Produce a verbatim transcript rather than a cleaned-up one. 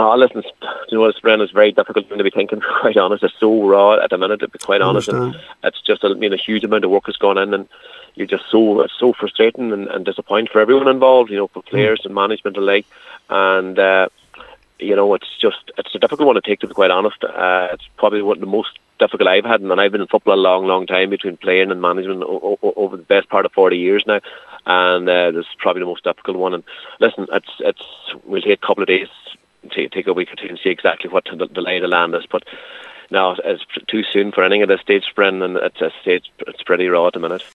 Oh, listen, it's- you know, it's, Brendan, it's very difficult to be thinking, quite honest. It's so raw at the minute, to be quite I honest. And understand. it's just, I mean, a huge amount of work has gone in, and you're just so, it's so frustrating and, and disappointing for everyone involved, you know, for players and management alike. And, uh, you know, it's just, it's a difficult one to take, to be quite honest. Uh, it's probably one of the most difficult I've had, and I've been in football a long, long time, between playing and management o- o- over the best part of forty years now. And uh, this is probably the most difficult one. And listen, it's, it's, we'll take a couple of days, take, take a week or two and see exactly what the, the lay of the land is. But no, it's too soon for anything at this stage, Brendan, and at this stage it's pretty raw at the minute.